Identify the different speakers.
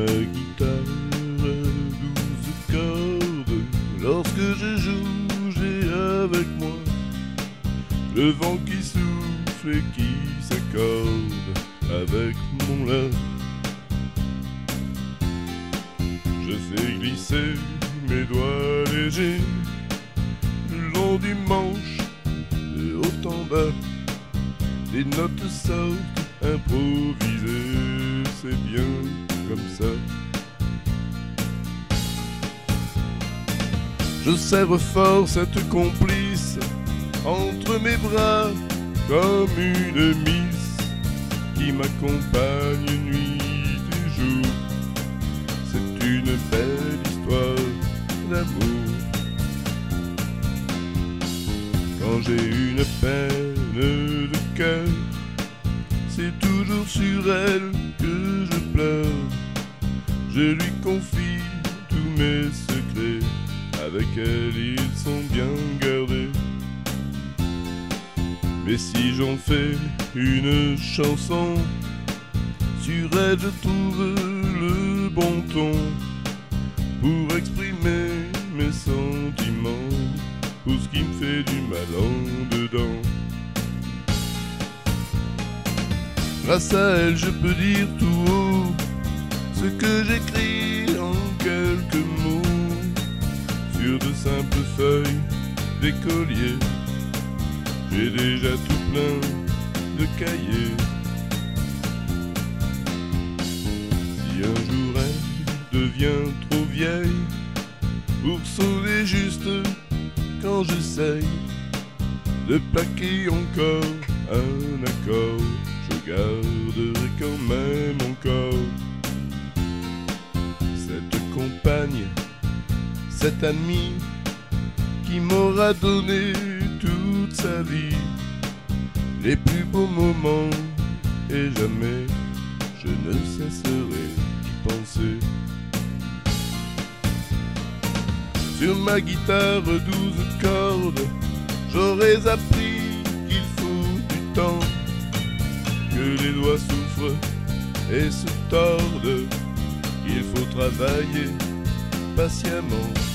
Speaker 1: ma guitare à 12 cordes. Lorsque je joue, j'ai avec moi le vent qui souffle et qui s'accorde avec mon la. Je sais glisser mes doigts légers le long du manche, de haut en bas. Les notes sortent improvisées, c'est bien comme ça. Je serre fort cette complice entre mes bras comme une miss qui m'accompagne nuit et jour. C'est une belle histoire d'amour. Quand j'ai une peine de cœur, c'est toujours sur elle que je pleure. Je lui confie tous mes secrets, avec elle ils sont bien gardés. Mais si j'en fais une chanson, sur elle je trouve le bon ton pour exprimer mes sentiments, pour ce qui me fait du mal en dedans. Grâce à elle je peux dire tout haut ce que j'écris en quelques mots sur de simples feuilles d'écolier. J'ai déjà tout plein de cahiers. Si un jour elle devient trop vieille pour sonner juste quand j'essaye de plaquer encore un accord, je garderai quand même encore cette compagne, cette amie qui m'aura donné toute sa vie, les plus beaux moments, et jamais je ne cesserai d'y penser. Sur ma guitare 12 cordes, j'aurais appris qu'il faut du temps, que les doigts souffrent et se tordent, qu'il faut travailler patiemment.